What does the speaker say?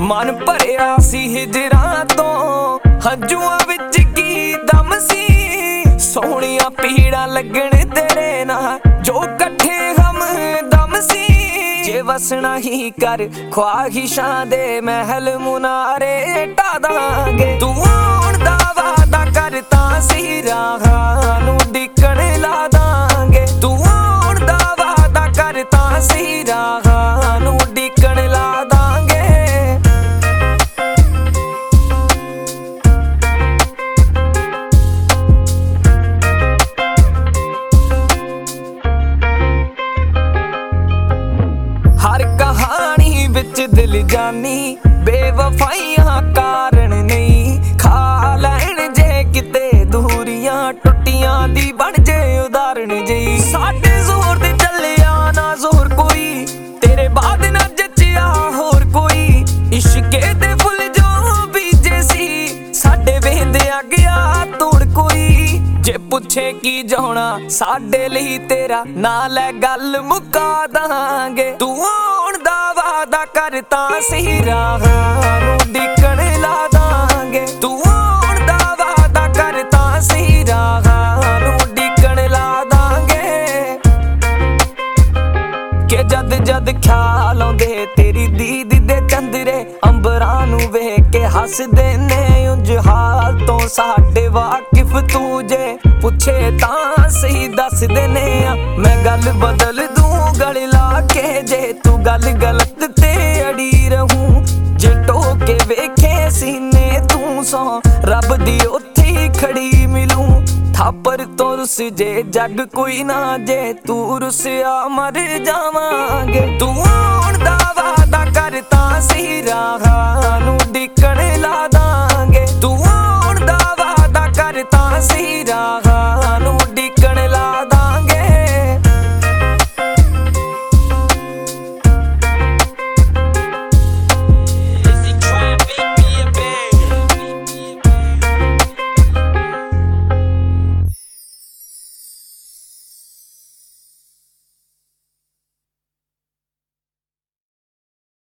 ਮਨ ਭਰਿਆ ਸੀ ਹਿਜਰਾਂ ਤੋਂ, ਹੰਝੂਆਂ ਵਿੱਚ ਕੀ ਦਮ ਸੀ। ਸੋਹਣੀਆਂ ਪੀੜਾਂ ਲੱਗਣ ਤੇਰੇ ਨਾਲ, ਜੋ ਇਕੱਠੇ ਹਮਦਮ ਸੀ। ਜੇ ਵਸਣਾ ਹੀ ਕਰ ਖਵਾਹਿਸ਼ਾਂ ਦੇ ਮਹਿਲ ਮੁਨਾਰੇ ਢਾ ਦਾਂਗੇ। ਤੂੰ ਆਉਣ ਦਾ ਵਾਦਾ ਕਰ ਤਾਂ ਸੀ ਰਾਹਾਂ ਨੂੰ ਡਿੱਕਣ ਲਾ ਦਾਂਗੇ। ਤੂੰ ਆਉਣ ਦਾ ਵਾਦਾ ਕਰ ਤਾਂ ਸੀ ਰਾਹਾਂ ਨੂੰ ਡਿੱਕਣ ਲਾ ਦਾਂਗੇ। ਹਰ ਕਹਾਣੀ ਵਿੱਚ ਦਿਲ ਜਾਨੀ ਬੇਵਫਾਈਆਂ ਕਾਰਨ ਨਹੀਂ। ਖਾ ਲੈਣ ਜੇ ਕਿਤੇ ਦੂਰੀਆਂ ਟੁੱਟੀਆਂ ਦੀ ਬਣ ਜੇ ਉਦਾਹਰਣ ਜਿਹੀ। ਸਾਡੇ ਜ਼ੋਰ ਤੇ ਚੱਲਿਆ ਨਾ ਜ਼ੋਰ ਕੋਈ, ਤੇਰੇ ਬਾਅਦ ਨਾ ਜੱਚਿਆ ਹੋਰ ਕੋਈ। ਇਸ਼ਕੇ ਦੇ ਫੁੱਲ ਜੋ ਬੀਜੇ ਸੀ, ਸਾਡੇ ਵੇਂਦਿਆਂ ਗਿਆ ਤੋੜ ਕੋਈ। ਜੇ ਪੁੱਛੇ ਕੀ ਜਾਣਾ ਸਾਡੇ ਲਈ ਤੇਰਾ ਨਾਂ ਲੈ ਗੱਲ ਮੁਕਾ ਦਾਂਗੇ। ਤੂੰ ਆਉਣ ਦਾ ਵਾਦਾ ਕਰ ਤਾਂ ਸਹੀ ਰਾਹਾਂ ਨੂੰ ਡਿੱਕਣ ਲਾ ਦਾਂਗੇ। ਤੂੰ ਆਉਣ ਦਾ ਵਾਦਾ ਕਰ ਤਾਂ ਸਹੀ ਰਾਹਾਂ ਨੂੰ ਡਿੱਕਣ ਲਾ ਦਾਂਗੇ। ਕਿ ਜਦ ਜਦ ਖਿਆਲ ਆਉਂਦੇ ਤੇਰੀ ਦੀਦੀ ਦੇ ਚੰਦਰੇ, ਅੰਬਰਾਂ ਨੂੰ ਵੇਖ ਕੇ ਹੱਸਦੇ ਨੇ ਉਂਝ ਹਾਲ ਤੋਂ ਸਾਡੇ ਵਾਕਿਫ ਤੂੰ। ਜੇ ਪੁੱਛੇ ਤਾਂ ਸਹੀ ਦੱਸਦੇ ਨੇ ਆ, ਮੈਂ ਗੱਲ ਬਦਲ ਦੂੰ ਗਲ ਲਾ ਕੇ। ਜੇ ਤੂੰ ਗੱਲ ਗਲਤ ਤੇ ਅੜੀ ਰਹੂੰ, ਜੇ ਟੋਕੇ ਵੇਖੇ ਸੀਨੇ ਤੂੰ ਸੌ ਰੱਬ ਦੀ ਉੱਥੇ ਖੜੀ ਮਿਲੂੰ। ਥਾਪਰ ਤੋਂ ਰੁੱਸ ਜੇ ਜੱਗ ਕੋਈ ਨਾ, ਜੇ ਤੂੰ ਰੁੱਸਿਆ ਮਰ ਜਾਵਾਂਗੇ। ਤੂੰ ਆਉਣ ਦਾ ਵਾਦਾ ਕਰ ਤਾਂ ਸਹੀ ਰਾਹਾਂ ਨੂੰ ਡਿੱਕਣ ਲਾ ਦਾਂਗੇ। ਤੂੰ ਆਉਣ ਦਾ ਵਾਦਾ ਕਰ ਤਾਂ ਸਹੀ